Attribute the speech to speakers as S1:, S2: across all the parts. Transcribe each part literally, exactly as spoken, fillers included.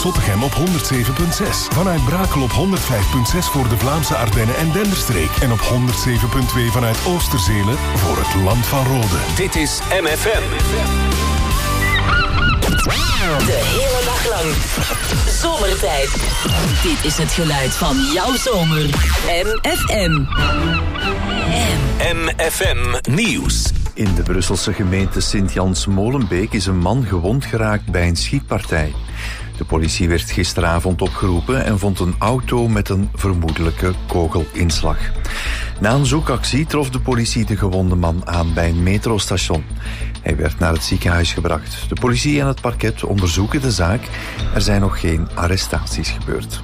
S1: Zottegem op honderd zeven komma zes. Vanuit Brakel op honderd vijf komma zes voor de Vlaamse Ardennen en Denderstreek. En op honderd zeven komma twee vanuit Oosterzelen voor het Land van Rode.
S2: Dit is M F M.
S3: De hele dag lang. Zomertijd. Dit is het geluid van jouw zomer. M F M.
S2: M F M Nieuws.
S4: In de Brusselse gemeente Sint-Jans-Molenbeek is een man gewond geraakt bij een schietpartij. De politie werd gisteravond opgeroepen en vond een auto met een vermoedelijke kogelinslag. Na een zoekactie trof de politie de gewonde man aan bij een metrostation. Hij werd naar het ziekenhuis gebracht. De politie en het parket onderzoeken de zaak. Er zijn nog geen arrestaties gebeurd.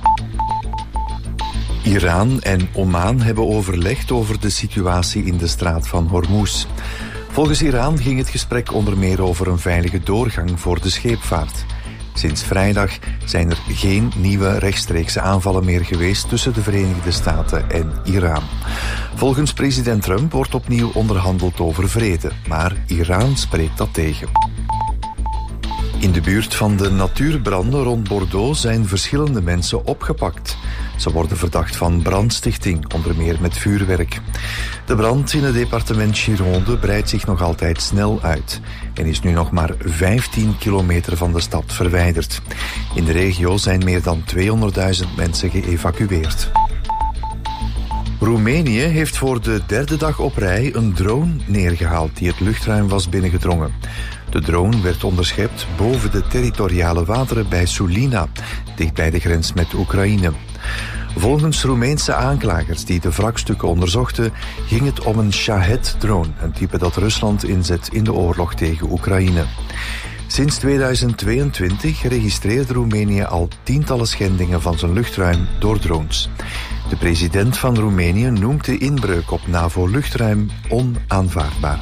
S4: Iran en Oman hebben overlegd over de situatie in de straat van Hormuz. Volgens Iran ging het gesprek onder meer over een veilige doorgang voor de scheepvaart. Sinds vrijdag zijn er geen nieuwe rechtstreekse aanvallen meer geweest tussen de Verenigde Staten en Iran. Volgens president Trump wordt opnieuw onderhandeld over vrede, maar Iran spreekt dat tegen. In de buurt van de natuurbranden rond Bordeaux zijn verschillende mensen opgepakt. Ze worden verdacht van brandstichting, onder meer met vuurwerk. De brand in het departement Gironde breidt zich nog altijd snel uit en is nu nog maar vijftien kilometer van de stad verwijderd. In de regio zijn meer dan tweehonderdduizend mensen geëvacueerd. Roemenië heeft voor de derde dag op rij een drone neergehaald die het luchtruim was binnengedrongen. De drone werd onderschept boven de territoriale wateren bij Sulina, dicht bij de grens met Oekraïne. Volgens Roemeense aanklagers die de wrakstukken onderzochten, ging het om een Shahed-drone, een type dat Rusland inzet in de oorlog tegen Oekraïne. Sinds tweeduizend tweeëntwintig registreerde Roemenië al tientallen schendingen van zijn luchtruim door drones. De president van Roemenië noemt de inbreuk op NAVO-luchtruim onaanvaardbaar.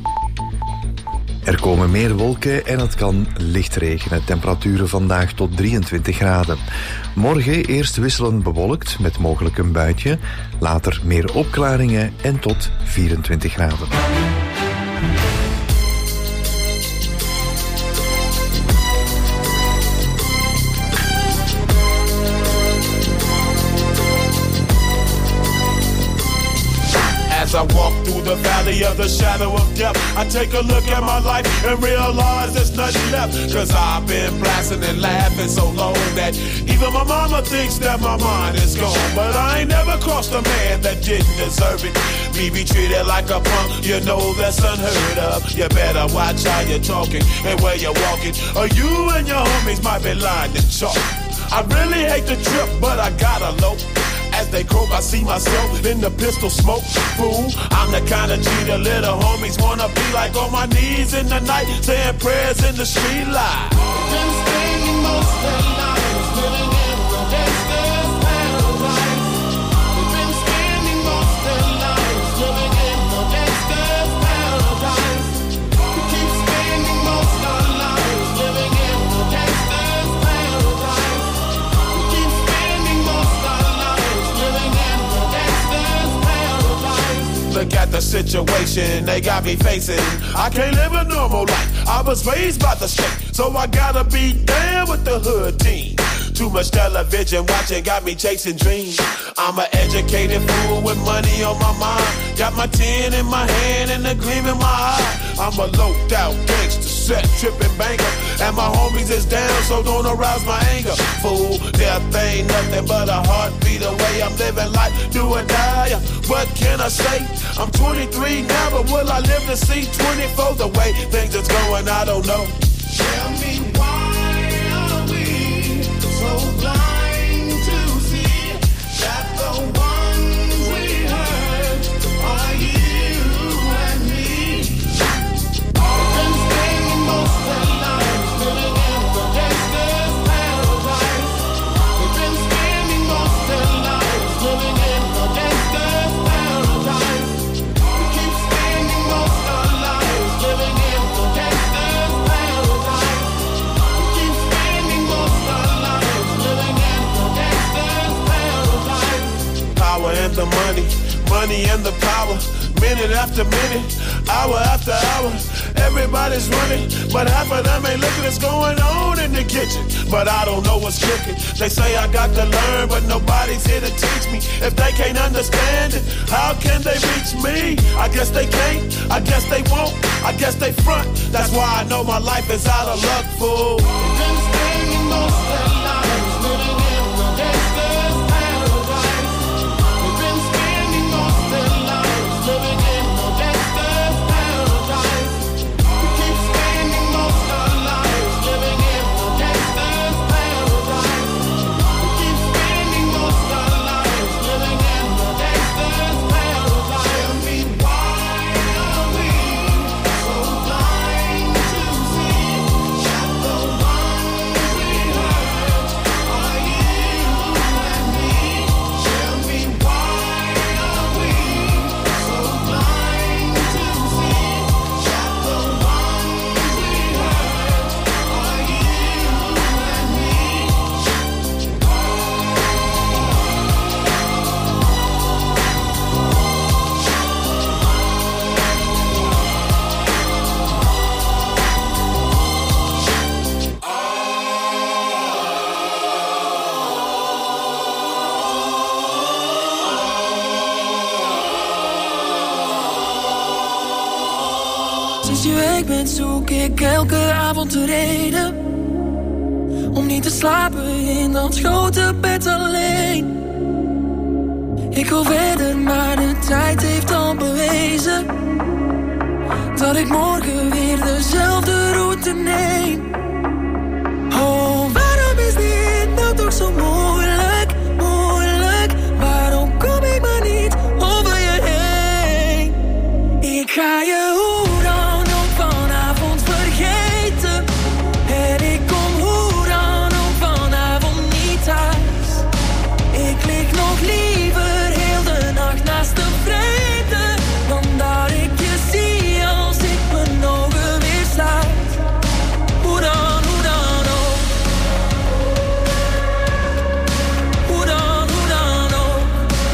S4: Er komen meer wolken en het kan licht regenen. Temperaturen vandaag tot drieëntwintig graden. Morgen eerst wisselend bewolkt met mogelijk een buitje. Later meer opklaringen en tot vierentwintig graden.
S5: As I walk through the valley of the shadow of death, I take a look at my life and realize there's nothing left. Cause I've been blasting and laughing so long that even my mama thinks that my mind is gone. But I ain't never crossed a man that didn't deserve it. Me be treated like a punk, you know that's unheard of. You better watch how you're talking and where you're walking, or you and your homies might be lying to chalk. I really hate the trip, but I gotta low. As they croak, I see myself in the pistol smoke. Fool, I'm the kind of G the little homies wanna be like, on my knees in the night, saying prayers in the street light. Been spending most of their lives living in the gangster's paradise. We've been spending most of their lives living in the gangster's paradise. We keep spending most of our lives living in the gangster's paradise. We keep spending most of our lives living in the gangster's paradise. Look at the situation they got me facing. I can't live a normal life. I was raised by the street, so I gotta be down with the hood team. Too much television watching got me chasing dreams. I'm an educated fool with money on my mind. Got my tin in my hand and a gleam in my eye. I'm a loped out gangster, set tripping banker, and my homies is down, so don't arouse my anger. Fool, death ain't nothing but a heartbeat away. I'm living life, do or die. What can I say? I'm twenty-three now, but will I live to see twenty-four? The way things is going, I don't know. Tell me why are we so blind to see that the ones we hurt are you and me? We've been spending most of our lives living in the gangster's paradise. We've been spending most of our lives living in the gangster's paradise. We keep spending most of our lives living in the gangster's paradise. We keep spending most of our lives living in the gangster's paradise. Power and the money, money and the power. Minute after minute, hour after hour, everybody's running, but half of them ain't looking what's going on in the kitchen, but I don't know what's cooking. They say I got to learn, but nobody's here to teach me. If they can't understand it, how can they reach me? I guess they can't, I guess they won't, I guess they front. That's why I know my life is out of luck, fool. They've been spending most of their lives living in the gangster's paradise. They've been spending most of their lives living in the gangster's paradise. We keep spending most of our lives living in the gangster's paradise. We keep spending most of our lives living in the gangster's paradise. Tell me why are we so blind to see that the ones we hurt are you and me? Tell me why are we so blind to see that the ones we hurt are you and me?
S6: Sinds je weg bent zoek ik elke avond de reden om niet te slapen in dat grote bed alleen. Ik wil verder, maar de tijd heeft al bewezen dat ik morgen weer dezelfde route neem. Oh, waarom is dit nou toch zo moeilijk, moeilijk? Waarom kom ik maar niet over je heen? Ik ga je hoe dan ook vanavond vergeten. En ik kom hoe dan ook vanavond niet thuis. Ik lig nog liever heel de nacht naast een vreemde dan dat ik je zie als ik mijn ogen weer sluit. Hoe dan, hoe dan ook. Hoe dan, hoe dan ook.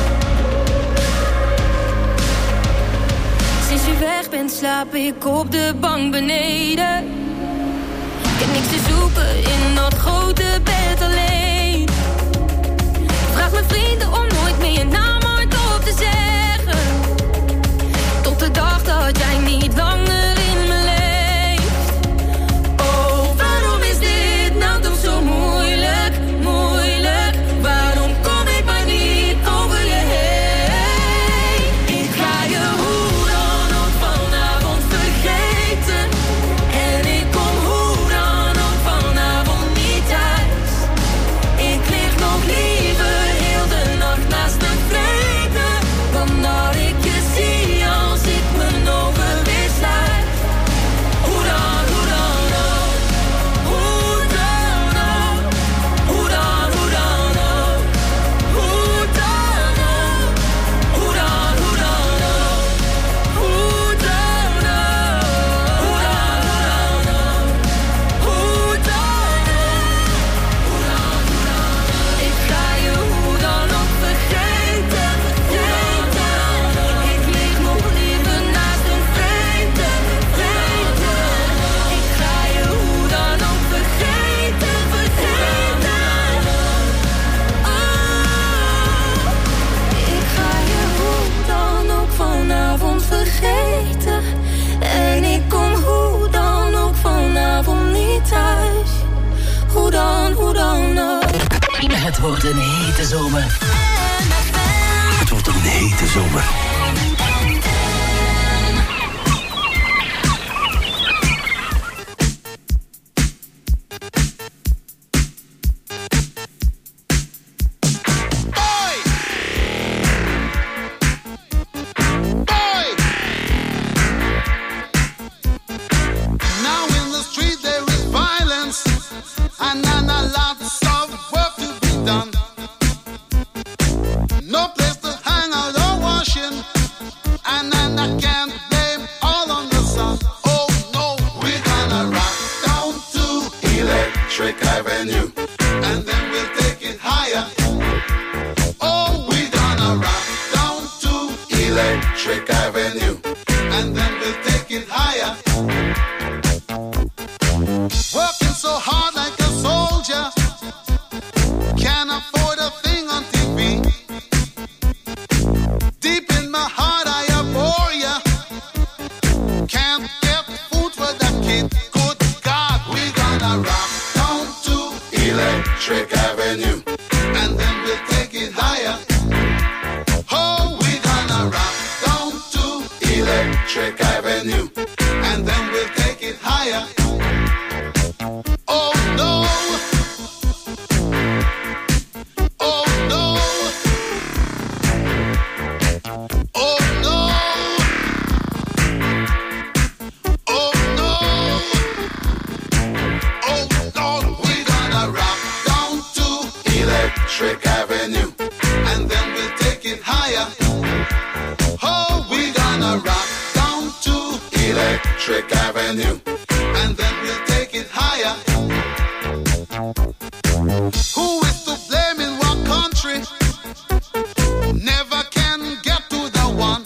S7: Sinds je weg bent slaap ik op de bank beneden. Ik heb niks te zoeken in dat grote bed alleen. Vraag mijn vrienden om nooit meer je naam hardop te zeggen. Tot de dag dat jij niet langer in me leeft. Oh, waarom is dit nou toch zo moeilijk, moeilijk? Waarom kom ik maar niet over je heen? Ik ga je hoe dan ook vanavond vergeten. En ik kom hoe dan ook vanavond niet thuis. Ik lig nog liever heel de nacht naast een vreemde dan dat ik je zie als ik mijn ogen weer sluit. Hoe dan, hoe dan ook. Hoe dan ook. Hoe dan, hoe dan ook. Hoe dan ook. Hoe dan, hoe dan ook. Hoe dan ook. Hoe dan, hoe dan ook. Hoe dan ook. Hoe dan, hoe dan ook. Ik ga je hoe dan ook vergeten, vergeten. Ik lig nog liever naast een vreemde, vreemde. Ik ga je hoe dan ook vergeten, vergeten. Oh, ik ga je hoe dan ook vanavond vergeten. En ik kom hoe dan ook vanavond niet thuis. Hoe dan, hoe dan ook.
S3: Het wordt een hete zomer.
S2: Het wordt een hete zomer.
S8: Now in the street there is violence, and then a lots of work to be done. No place to hang out or washing, and then I can't blame all on the sun. Oh no, we're gonna rock down to Electric Avenue, and then we'll take it higher. Oh, we're gonna rock down to Electric Avenue, and then we'll take it higher. Working so hard like a soldier. Electric Avenue. And then we'll take it higher. Oh, we're gonna rock down to Electric Avenue. And then we'll take it higher. Oh no. Oh no. Oh no. Oh no. Oh Lord, we're gonna rock down to Electric Avenue. And then we'll take it higher. Oh, we're gonna rock down to Electric Avenue. And then we'll take it higher. Who is to blame in what country? Never can get to the one.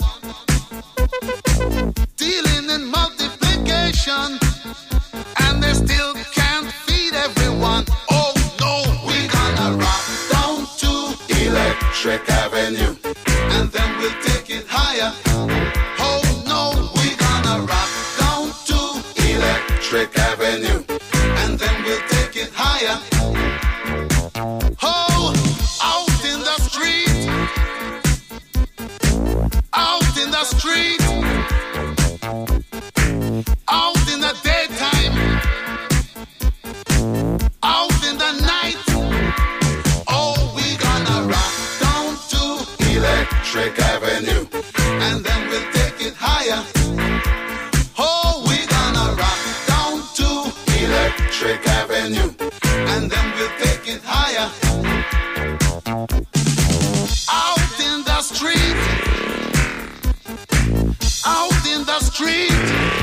S8: Dealing in multiplication. And they still can't feed everyone. Oh no, we're gonna rock down to Electric Avenue. And then we'll take it higher. Oh no, we're gonna rock down to Electric Avenue. And then we'll take it higher. Oh, out in the street. Out in the street. Out in the daytime. Out in the night. Oh, we're gonna rock down to Electric Avenue. And then we'll take it higher. Oh, we're gonna rock down to Electric Avenue. And then we'll take it higher. Out in the street. Out in the street.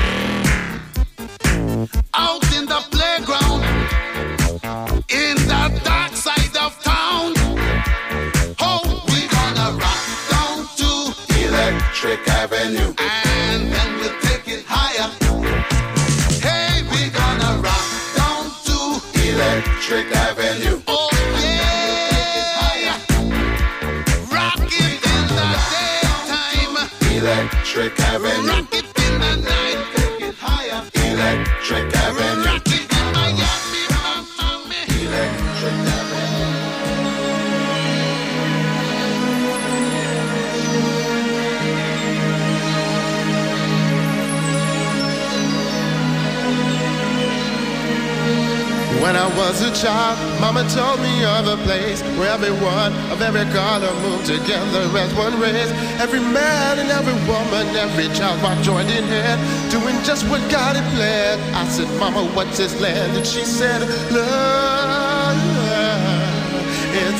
S8: Out in the playground. In the dark side of town. Oh, we're gonna rock down to Electric Avenue. And then we'll take it higher. Hey, we're gonna rock down to Electric Avenue. Oh yeah, rock it in the daytime. Electric Avenue. Rock it in the night. Take it higher. Electric Avenue. Rock it in Miami, Miami. Electric Avenue.
S9: When I was a child, Mama told me of a place where everyone of every color moved together as one race. Every man and every woman, every child was joined in hand, doing just what God had planned. I said, Mama, what's this land? And she said, love, it's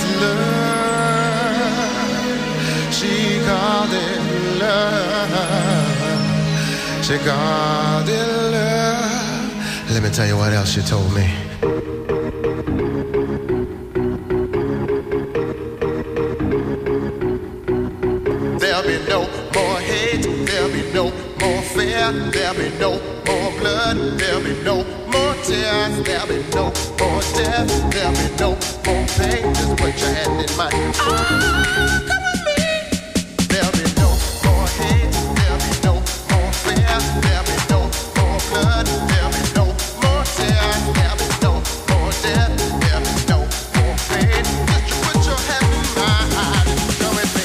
S9: love. She called it love. She called it love. Let me tell you what else she told me. There'll be no more hate, there'll be no more fear, there'll be no more blood, there'll be no more tears, there'll be no more death, there'll be no more pain. Just put your hand in mine. Ah, come with me. There'll be no more hate, there'll be no more fear, there'll be no more blood, there'll be no more tears, there'll be no more death, there'll be no more pain. Just put your hand in mine. Come with me.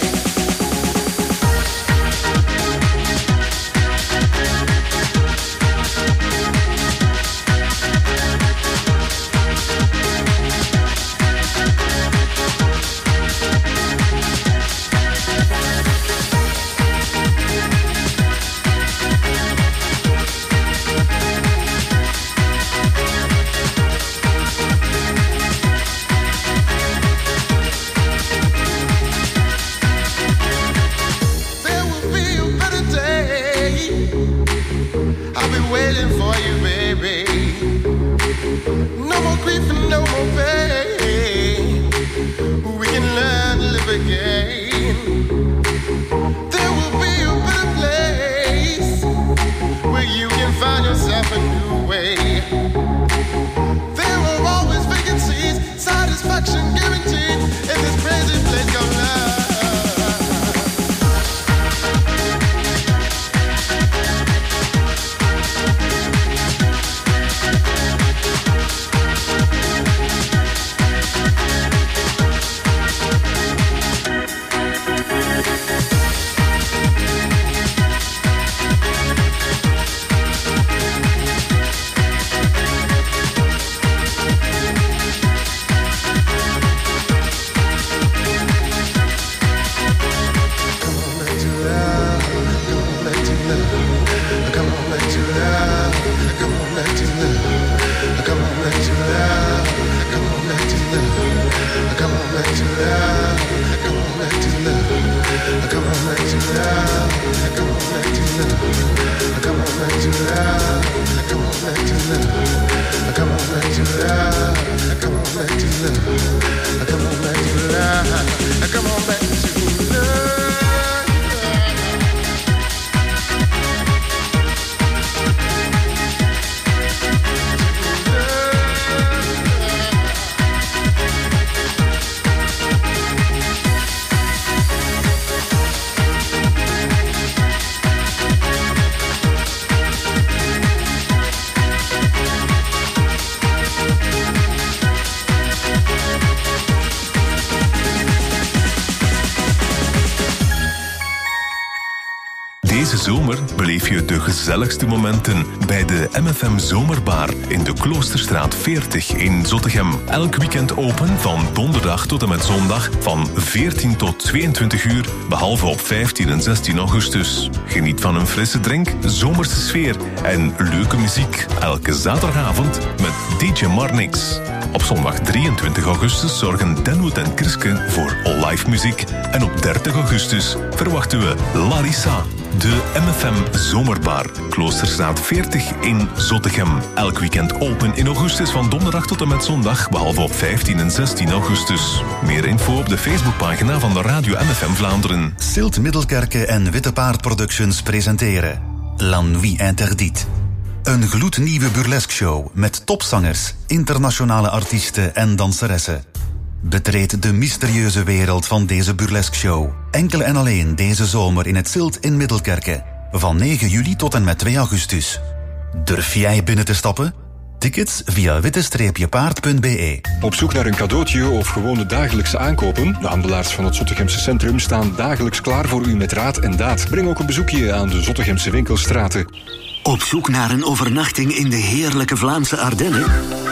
S1: zomer beleef je de gezelligste momenten bij de M F M Zomerbar in de Kloosterstraat veertig in Zottegem. Elk weekend open van donderdag tot en met zondag van veertien tot tweeëntwintig uur, behalve op vijftien en zestien augustus. Geniet van een frisse drink, zomerse sfeer en leuke muziek. Elke zaterdagavond met D J Marnix. Op zondag drieëntwintig augustus zorgen Denwood en Kriske voor live muziek. En op dertig augustus verwachten we Larissa. De M F M Zomerbar, Kloosterstraat veertig in Zottegem. Elk weekend open in augustus van donderdag tot en met zondag, behalve op vijftien en zestien augustus. Meer info op de Facebookpagina van de Radio M F M Vlaanderen.
S10: Silt Middelkerke en Witte Paard Productions presenteren La Nuit Interdite. Een gloednieuwe burlesque show met topzangers, internationale artiesten en danseressen. Betreed de mysterieuze wereld van deze burlesque show. Enkel en alleen deze zomer in het Silt in Middelkerke. Van negen juli tot en met twee augustus. Durf jij binnen te stappen? Tickets via witte paard punt b e.
S11: Op zoek naar een cadeautje of gewone dagelijkse aankopen? De handelaars van het Zottegemse centrum staan dagelijks klaar voor u met raad en daad. Breng ook een bezoekje aan de Zottegemse winkelstraten.
S2: Op zoek naar een overnachting in de heerlijke Vlaamse Ardennen?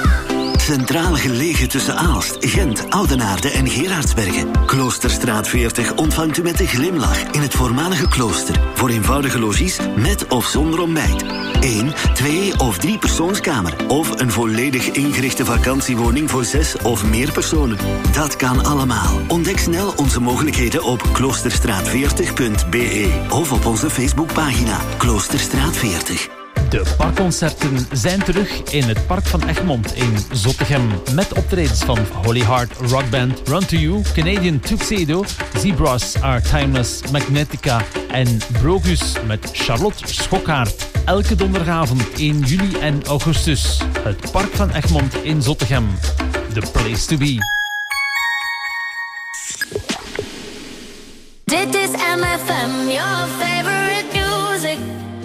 S2: Centraal gelegen tussen Aalst, Gent, Oudenaarde en Gerardsbergen. Kloosterstraat veertig ontvangt u met een glimlach in het voormalige klooster. Voor eenvoudige logies met of zonder ontbijt. Eén, twee of drie persoonskamer. Of een volledig ingerichte vakantiewoning voor zes of meer personen. Dat kan allemaal. Ontdek snel onze mogelijkheden op kloosterstraat veertig punt b e of op onze Facebookpagina Kloosterstraat veertig.
S12: De parkconcerten zijn terug in het Park van Egmond in Zottegem. Met optredens van Holy Heart Rock Band, Run to You, Canadian Tuxedo, Zebras Are Timeless, Magnetica en Brogus met Charlotte Schokkaert. Elke donderdagavond in juli en augustus. Het Park van Egmond in Zottegem. The place to be.
S7: Dit is M F M, your favorite music.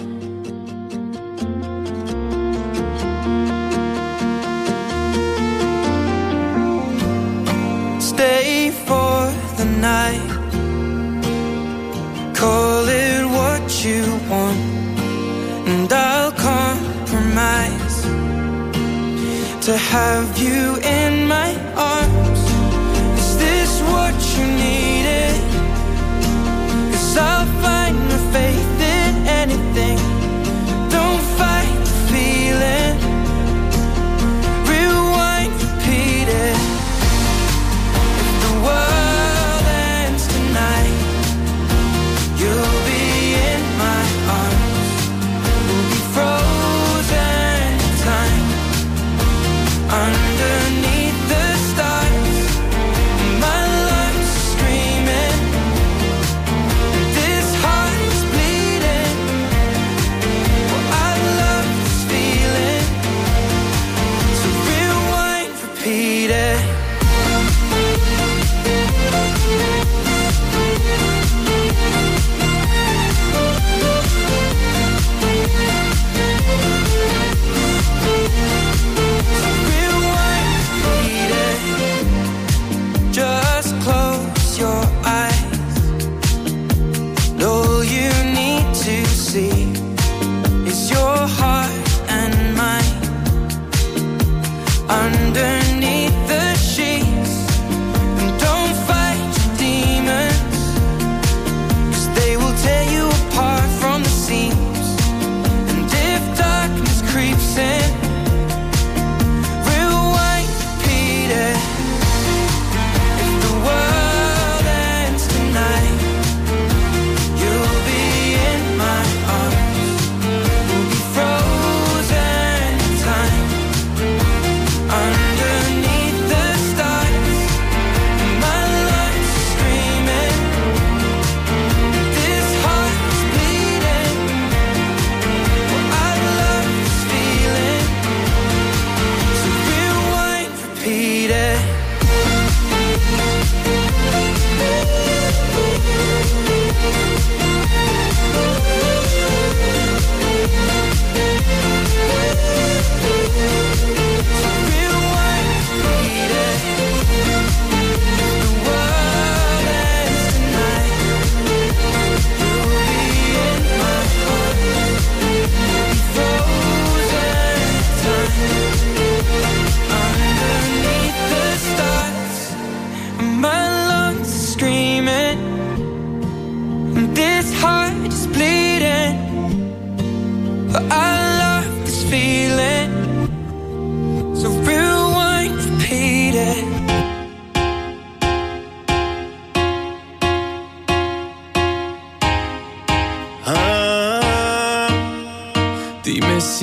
S6: Stay for the night. Call it what you want, and I'll compromise to have you in my arms. Is this what you needed? 'Cause I'll find my faith in anything. Don't fight the feeling. Rewind, repeat it. The world ends tonight. You'll be in my arms. We'll be frozen in time. Underneath the stars, my lungs are screaming. This heart is bleeding. Well, I love this feeling. So rewind, repeat it. Just close your eyes. All you need to see is your heart and mine. Underneath the sheets. And don't fight your demons, 'cause they will tear you apart from the seams. And if darkness creeps in, rewind, repeat it. World ends tonight. You'll be in my arms. We'll be frozen in time. Underneath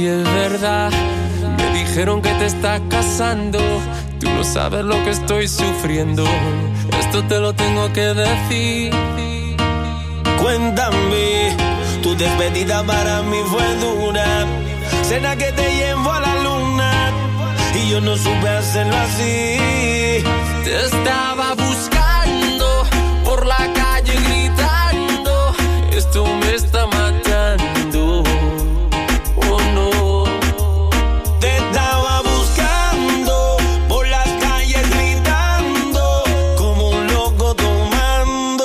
S13: si es verdad. Me dijeron que te estás casando. Tú no sabes lo que estoy sufriendo. Esto te lo tengo que decir.
S14: Cuéntame, tu despedida para mí fue dura. Cena que te llevo a la luna y yo no supe hacerlo así.
S13: Te estaba buscando por la calle gritando. Esto me está matando. Oh no.
S14: Te estaba buscando por las calles gritando como un loco tomando.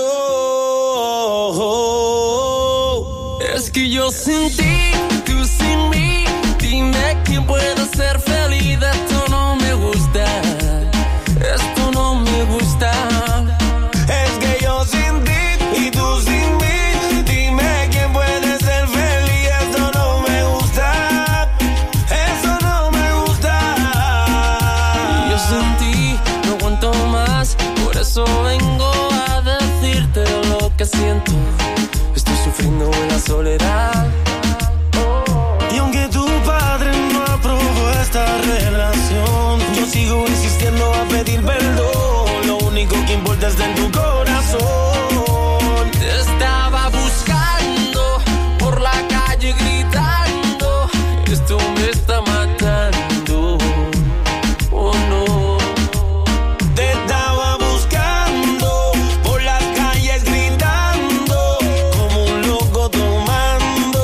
S13: Es que yo sin ti, tú sin mí. Dime quién puede ser feliz. Esto no me gusta. Esto no me gusta.
S14: Es que yo sin ti y tú sin mí. Dime quién puede ser feliz. Esto no me gusta. Eso no me gusta.
S13: Yo sin ti no aguanto más. Por eso vengo a decirte lo que siento. Estoy sufriendo en la soledad.
S14: Y aunque tu padre no aprobó esta relación, yo sigo insistiendo a pedir perdón. Lo único que importa es en tu corazón.
S13: Te estaba buscando por la calle gritando. Esto me está matando. Oh no.
S14: Te estaba buscando por las calles gritando como un loco tomando.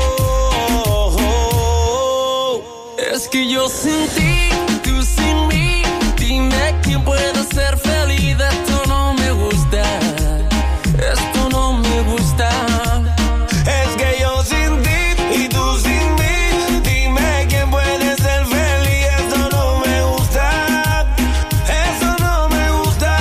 S13: Es que yo sin ti, tú sin mí. Dime quién puede ser feliz. Esto no me gusta. Esto no me gusta.
S14: Es que yo sin ti y tú sin mí. Dime quién puede ser feliz. Eso no me gusta. Eso no me gusta.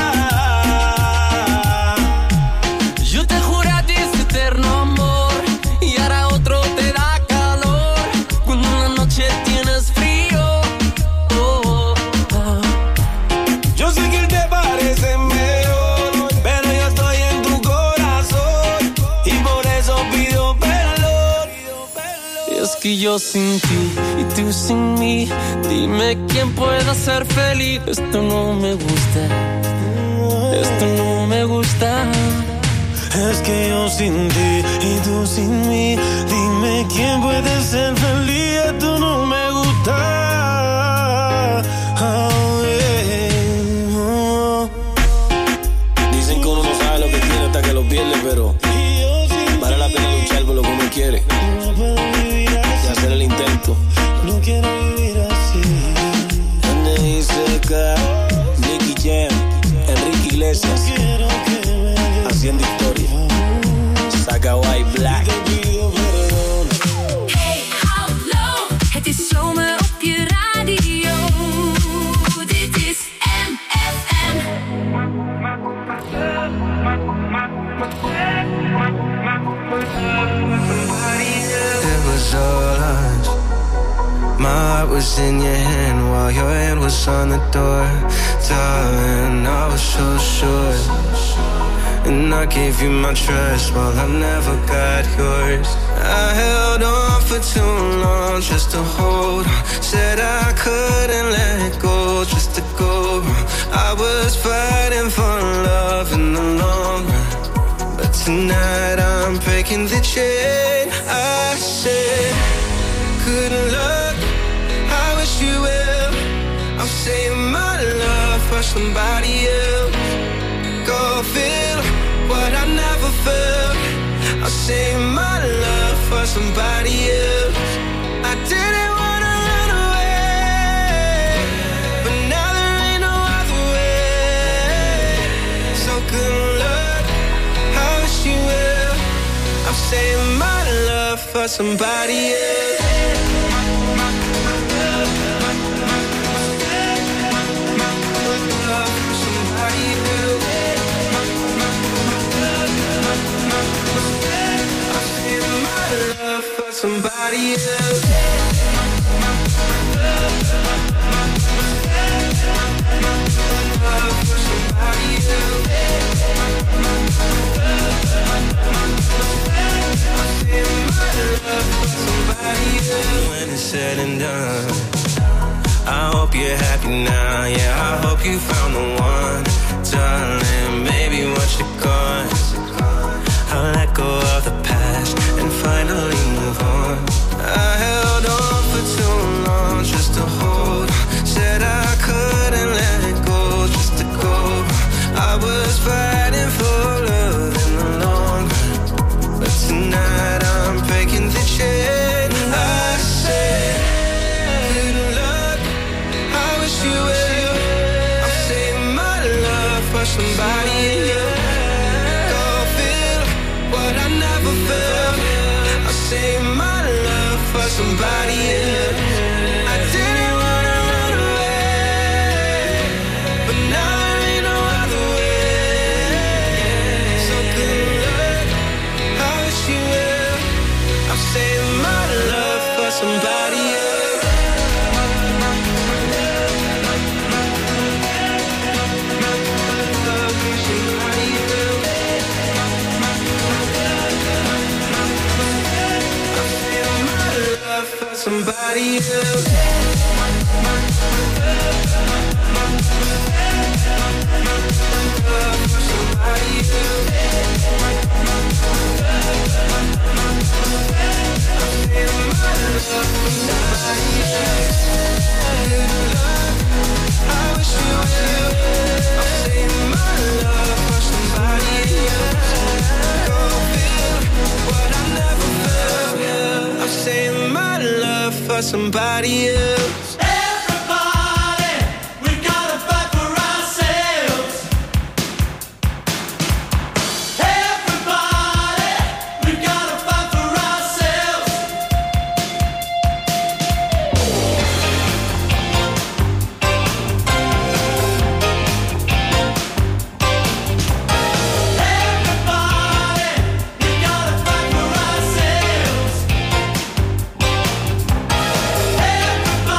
S13: Yo te juré a ti ese eterno amor y ahora otro te da calor cuando en la noche tienes frío. Oh, oh.
S14: Yo sé que él te parece mejor, pero yo estoy en tu corazón y por eso pido perdón.
S13: Es que yo sin ti y tú sin mí. Dime quién pueda ser feliz. Esto no me gusta. Esto no me gusta.
S14: Es que yo sin ti y tú sin mí. Dime quién puede ser feliz. Esto no me gusta. Oh, yeah. Oh.
S15: Dicen que uno no sabe lo que tiene hasta que lo pierde, pero vale la pena luchar por lo que uno quiere y hacer el intento.
S14: No quiero vivir así.
S15: N I C K, Nicky Jam, Enrique Iglesias, haciendo historia. Saca White Black.
S7: Hey, hallo, het is zomer op je radio. Dit is M F M.
S16: It was all us. My heart was in your hand while your hand was on the door. Darling, I was so sure. And I gave you my trust while I never got yours. I held on for too long just to hold on. Said I couldn't let go just to go wrong. I was fighting for love in the long run, but tonight I'm breaking the chain. I said, good luck, I wish you well. I'm saving my love for somebody else. Go feel what I never felt. I'll save my love for somebody else. I didn't wanna run away, but now there ain't no other way. So good luck, I wish you well. I'm saving my love for somebody else. Somebody else. When it's happy now. Yeah, I hope you found the one, darling. Maybe once you're gone, I'll let go of the past and finally move on. I held on for too long just to hold. Said I couldn't let go just to go. I was fighting for love in the long run, but tonight I'm breaking the chain. I said, good luck, I wish you well. I'm saving my love for somebody else. Go feel what I never felt. I'll save my love for somebody else. I didn't wanna run away, but now there ain't no other way. So good luck, I wish you well. I'm saving my love for somebody else. Somebody else. For somebody else.
S17: Everybody, we gotta fight for ourselves. Everybody, we gotta fight for ourselves. Everybody, we gotta fight for ourselves. Everybody,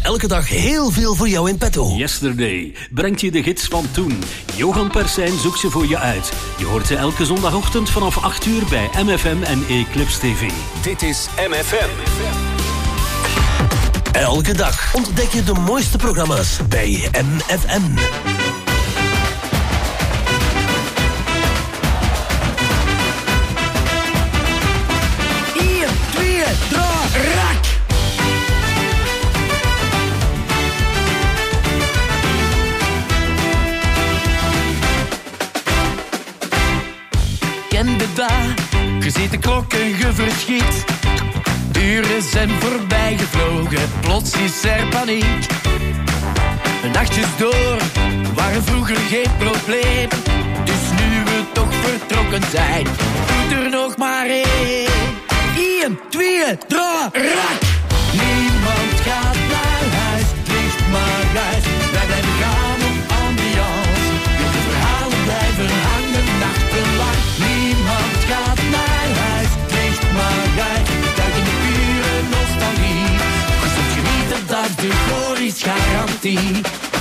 S18: elke dag heel veel voor jou in petto.
S19: Yesterday brengt je de gids van toen. Johan Persijn zoekt ze voor je uit. Je hoort ze elke zondagochtend vanaf acht uur bij M F M en Eclipse T V.
S18: Dit is M F M. Elke dag ontdek je de mooiste programma's bij M F M.
S17: één, twee, drie, raak!
S6: Ken de dag, je ziet de klok en je verschiet. Uren zijn voorbij gevlogen, plots is er paniek. Nachtjes door, waren vroeger geen probleem. Dus nu we toch vertrokken zijn, moet er nog maar één. één, twee, drie, raak! Niemand gaat naar huis, het ligt maar uit. Wij blijven gaan op ambiance. De verhalen blijven hangen nachtenlang. Niemand gaat naar huis, het ligt maar uit. Duik in de pure nostalgie. Je zult genieten, dat is de Goris garantie.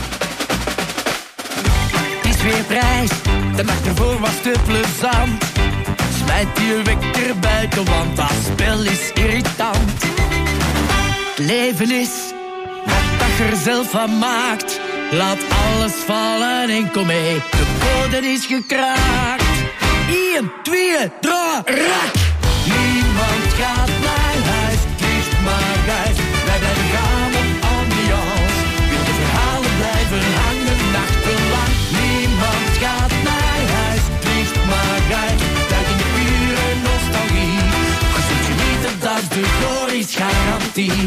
S6: Het is weer prijs, de nacht ervoor was te plezant. Smijt je wekker buiten, want dat spel is irritant. Leven is wat je er zelf van maakt. Laat alles vallen en kom mee, de bodem is gekraakt. één, twee, drie, raak! Niemand gaat naar huis, het ligt maar uit. Wij blijven gaan op ambiance. De verhalen blijven hangen nachtenlang. Niemand gaat naar huis, het ligt maar uit. Duik in de pure nostalgie. Je zult genieten, dat is de Goris garantie.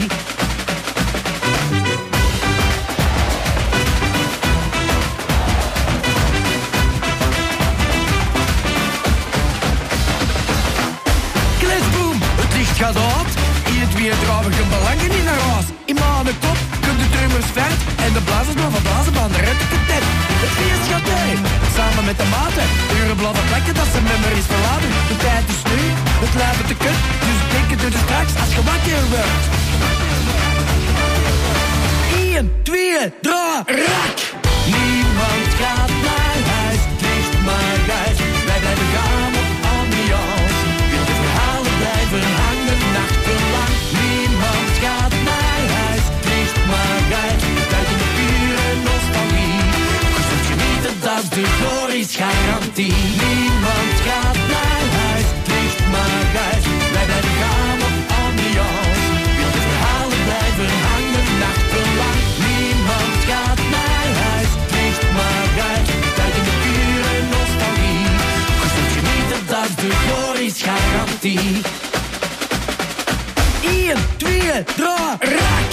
S6: Gaat uit, in het weer draven geen belangen in naar huis. In mijn kop kunnen de drummers vet en de blazers maar van blazen van de red op de tent. Het feest gaat door, samen met de maten. Uren blijven plekken dat ze memories verlaten. De tijd is nu, het lijven te kut, dus denken doe er straks als je wakker wordt. één, twee, drie, raak! Niemand gaat naar huis, het ligt maar uit. Wij blijven gaan op ambiance. De verhalen blijven hangen nachtenlang. Niemand gaat naar huis, het ligt maar uit. Duik in de pure nostalgie. Je zult genieten, dat is de Goris garantie. Niemand gaat naar huis, het ligt maar uit. Wij blijven gaan op ambiance. De verhalen blijven hangen nachtenlang. Niemand gaat naar huis, het ligt maar uit. Duik in de pure nostalgie. Je zult genieten, dat is de Goris garantie. één, twee, drie, raak!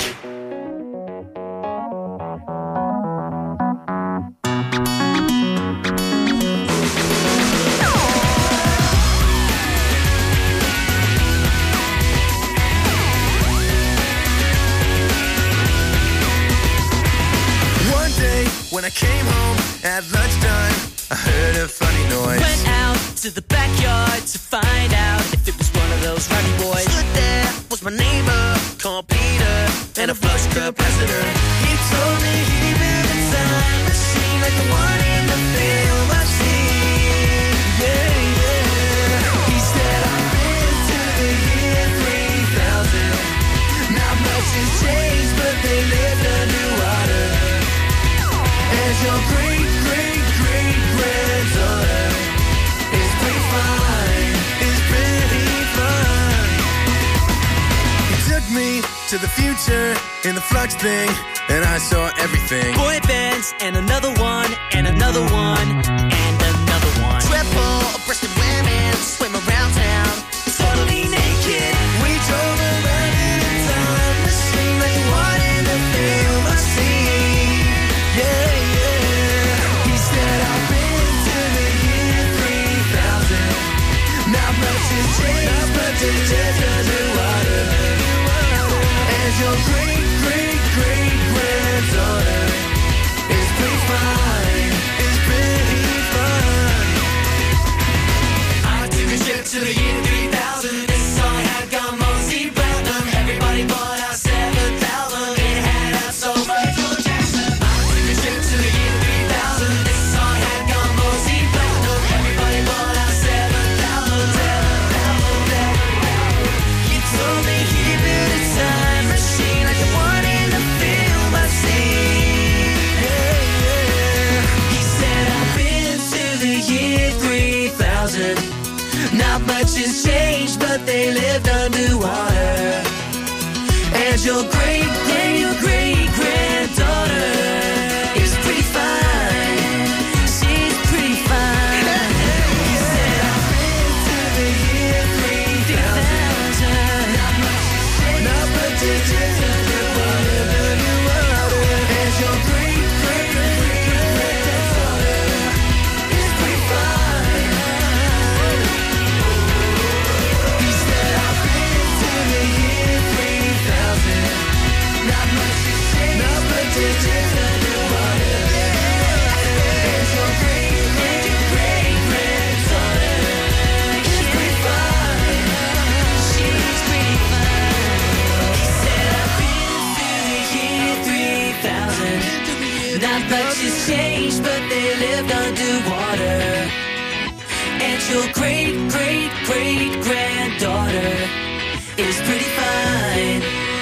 S16: One day when I came home at lunchtime, I heard a funny noise.
S20: Went out to the backyard to find out if it was one of those rowdy boys.
S16: Stood there was my neighbor called Peter and a flush capacitor. He told me he built a time machine like the one in the film I've seen. Yeah, yeah. He said I've been to the year three thousand. Not much has changed, but they lived underwater. As your great, great, great granddaughter is pretty fine, is pretty fine. He took me to the future in the flux thing, and I saw everything.
S20: Boy bands and another one and another one and another one.
S16: Triple-breasted women swim around town, totally naked. We drove around in a time machine like the one in the film I've seen. Yeah, yeah. He said I've been to the year three thousand. Not much has changed, but it's just underwater. As your great, great, great granddaughter is pretty fine, is pretty
S13: Not much has changed, but they lived underwater. And your great, great, great granddaughter is pretty fine.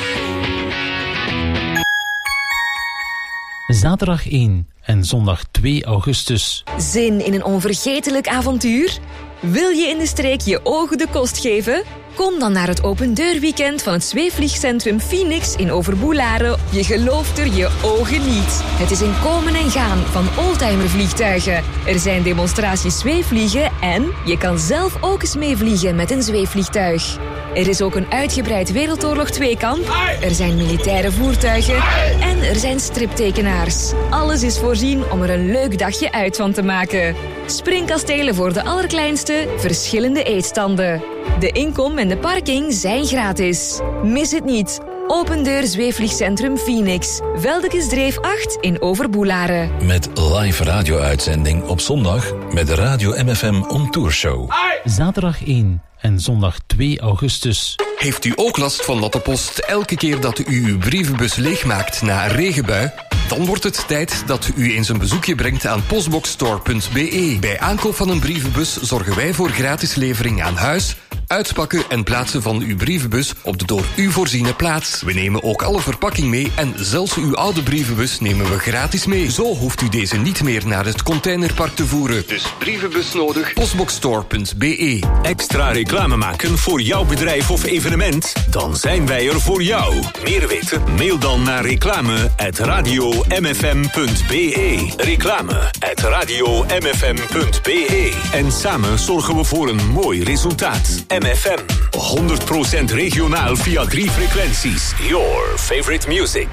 S12: Zaterdag één en zondag twee augustus.
S21: Zin in een onvergetelijk avontuur? Wil je in de streek je ogen de kost geven? Kom dan naar het opendeurweekend van het zweefvliegcentrum Phoenix in Overboelaren. Je gelooft er je ogen niet. Het is een komen en gaan van oldtimervliegtuigen. Er zijn demonstraties zweefvliegen en je kan zelf ook eens meevliegen met een zweefvliegtuig. Er is ook een uitgebreid Wereldoorlog twee-kamp. Er zijn militaire voertuigen. En er zijn striptekenaars. Alles is voorzien om er een leuk dagje uit van te maken. Springkastelen voor de allerkleinste, verschillende eetstanden. De inkom en de parking zijn gratis. Mis het niet. Opendeur Zweefvliegcentrum Phoenix. Veldekesdreef acht in Overboelaren.
S22: Met live radio-uitzending op zondag met de Radio M F M On Tour Show.
S12: Zaterdag één en zondag twee augustus.
S23: Heeft u ook last van dat de post elke keer dat u uw brievenbus leegmaakt na een regenbui? Dan wordt het tijd dat u eens een bezoekje brengt aan postboxstore punt b e. Bij aankoop van een brievenbus zorgen wij voor gratis levering aan huis, uitpakken en plaatsen van uw brievenbus op de door u voorziene plaats. We nemen ook alle verpakking mee en zelfs uw oude brievenbus nemen we gratis mee. Zo hoeft u deze niet meer naar het containerpark te voeren. Dus brievenbus nodig, postboxstore punt b e.
S1: Extra reclame maken voor jouw bedrijf of evenement? Dan zijn wij er voor jou. Meer weten? Mail dan naar reclame at radio m f m punt b e. Reclame at radio m f m punt b e. En samen zorgen we voor een mooi resultaat. M F M. honderd procent regionaal via drie frequenties. Your favorite music.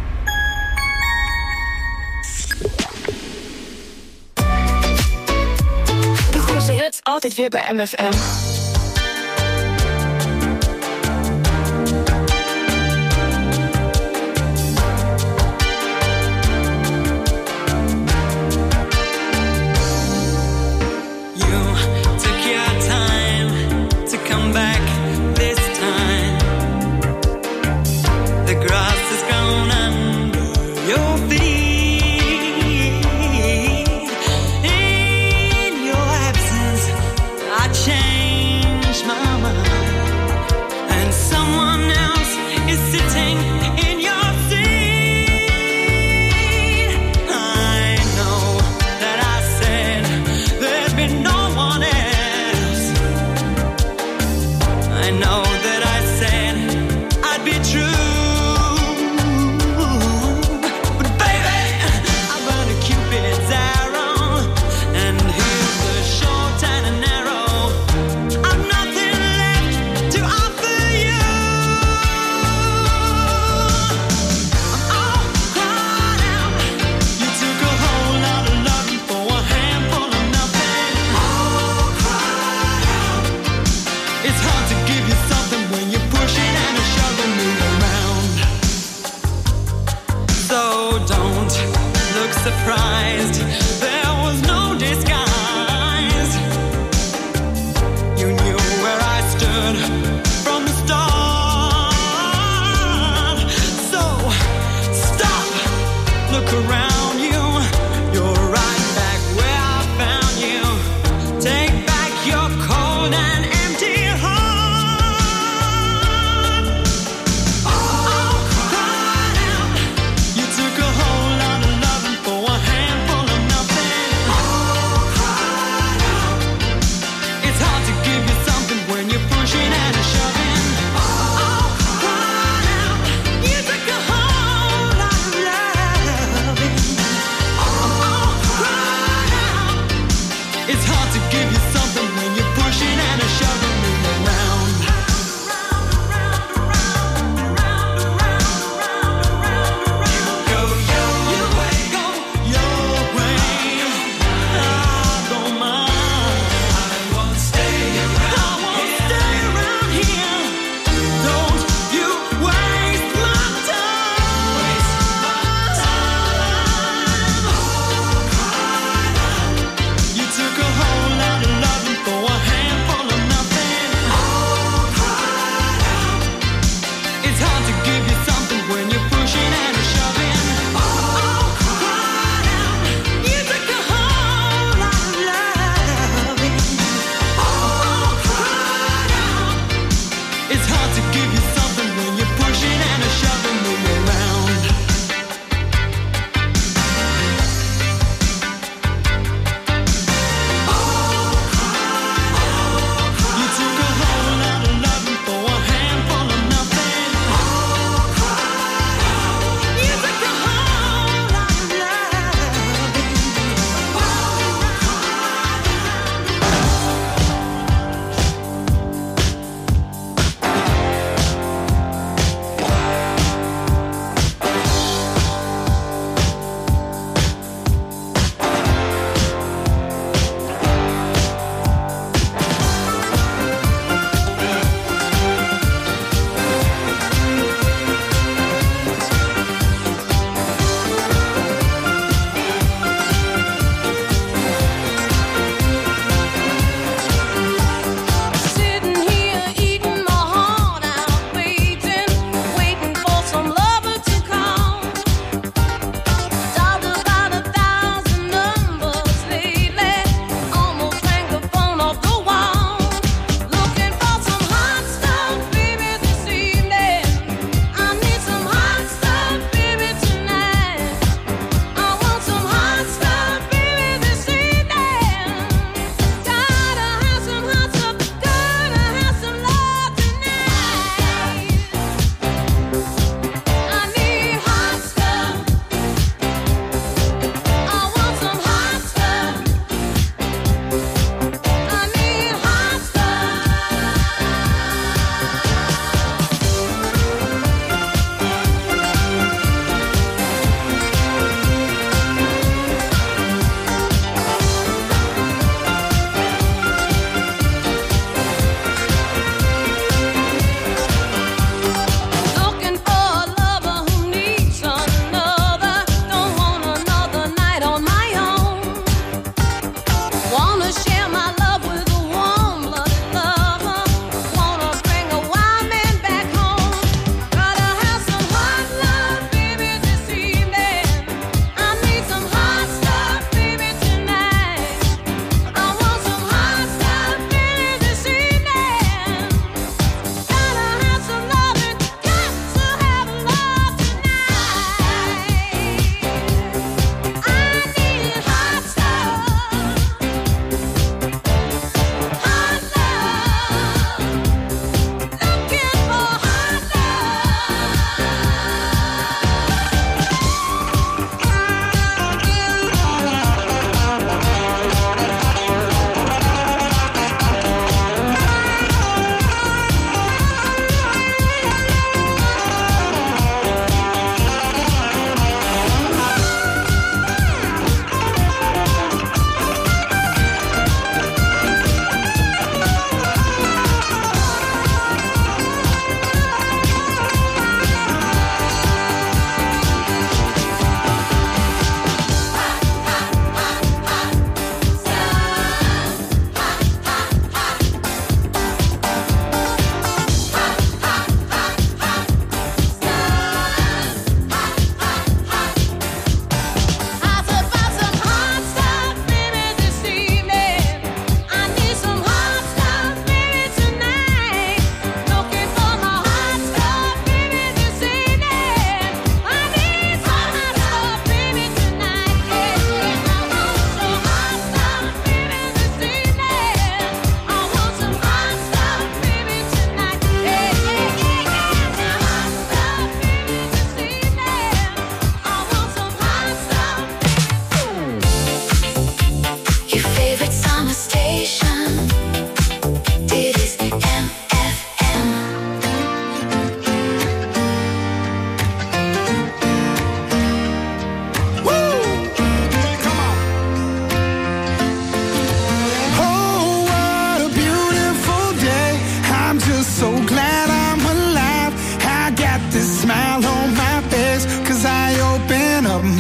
S24: De grootste hits altijd weer bij M F M.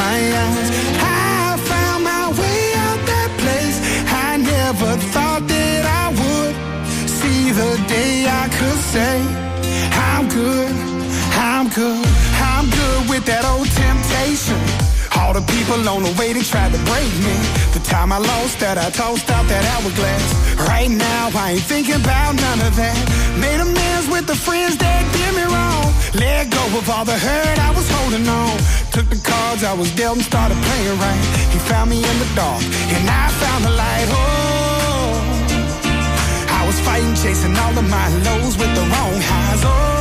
S3: my arms. I found my way out that place. I never thought that I would see the day I could say I'm good, I'm good, I'm good with that old temptation. All the people on the way, they tried to break me. The time I lost that, I tossed out that hourglass. Right now, I ain't thinking about none of that. Made amends with the friends that did me wrong. Let go of all the hurt I was holding on. Took the cards I was dealt and started playing right. He found me in the dark, and I found the light. Oh, I was fighting, chasing all of my lows with the wrong highs. Oh,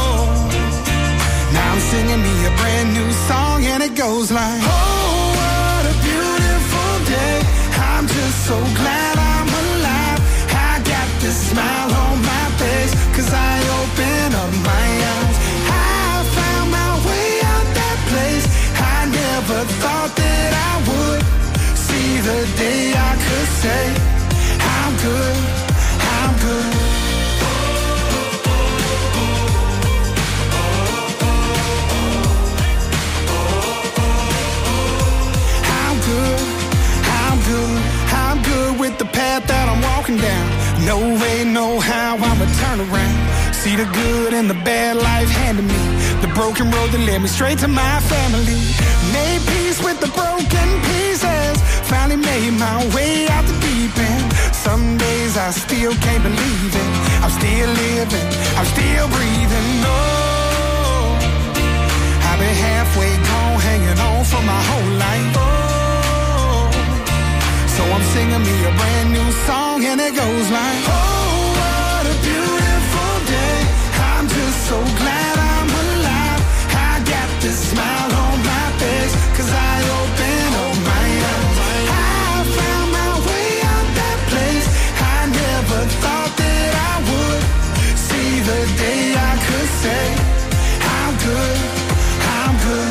S3: now I'm singing me a brand new song, and it goes like, oh, what a beautiful day. I'm just so glad I'm alive. I got this smile on my face, 'cause I opened up my eyes. I found my way out that place. I never thought that I would see the day I could say I'm good, I'm good. I'm good with the path that I'm walking down. No way, no how, I'ma turn around. See the good and the bad life handed me. The broken road that led me straight to my family. Made peace with the broken pieces. Finally made my way out the deep end. Some days I still can't believe it. I'm still living, I'm still breathing. No, I've been halfway gone, hanging on for my whole life. Oh, so I'm singing me a brand new song, and it goes like, oh, what a beautiful day. I'm just so glad I'm alive. I got this smile on my face, 'cause I opened up my eyes. I found my way out that place. I never thought that I would see the day I could say I'm good, I'm good.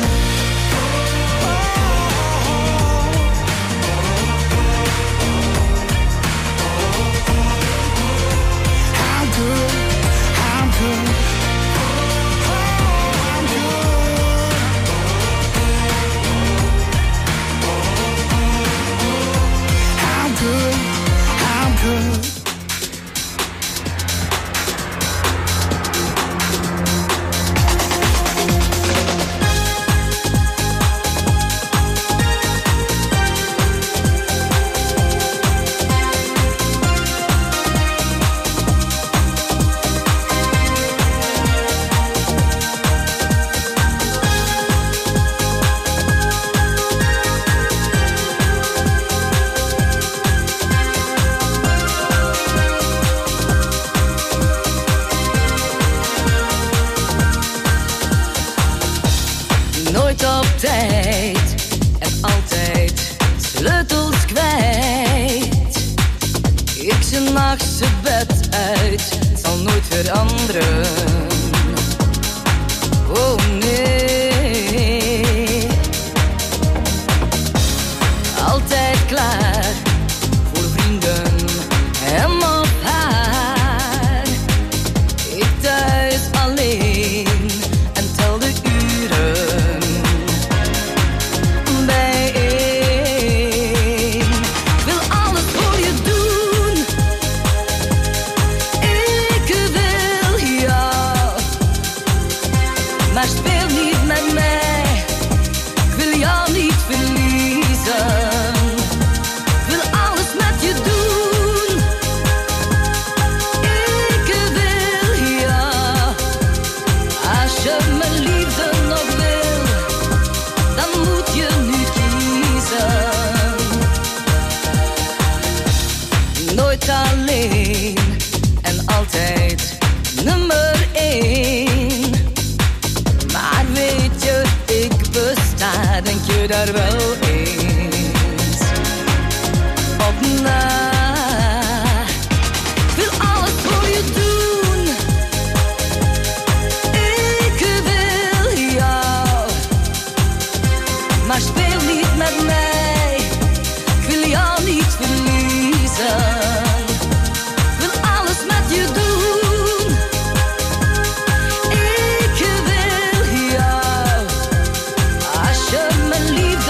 S4: Liefde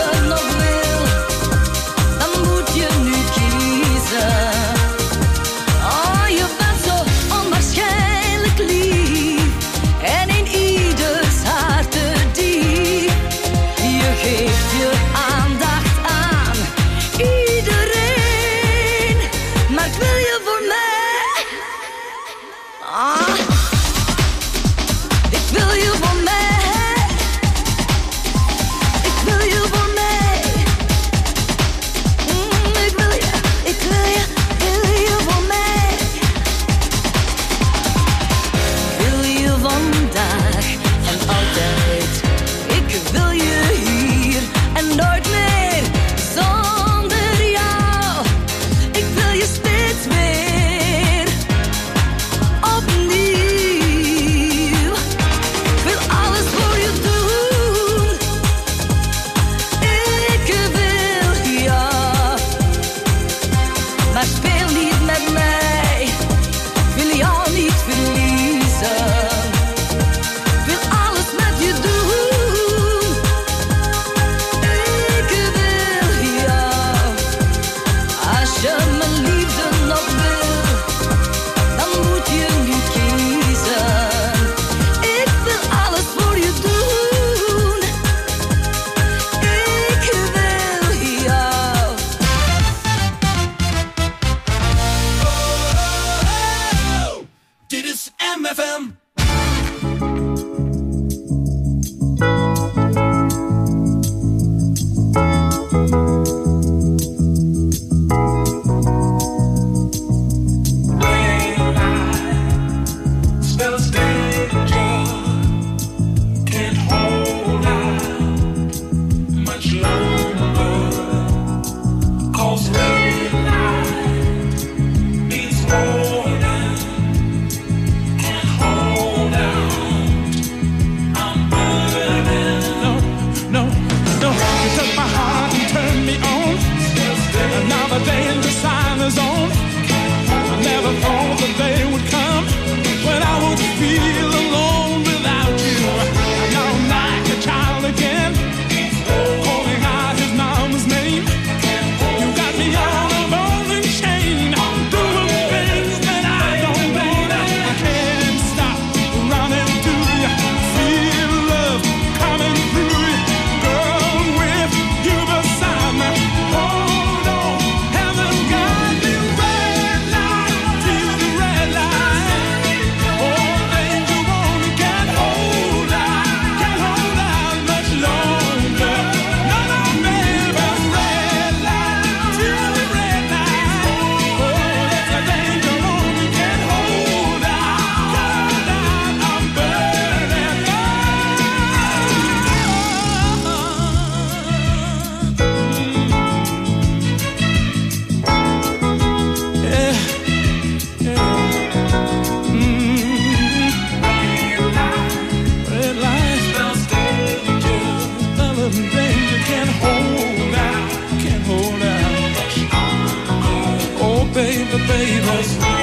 S14: baby.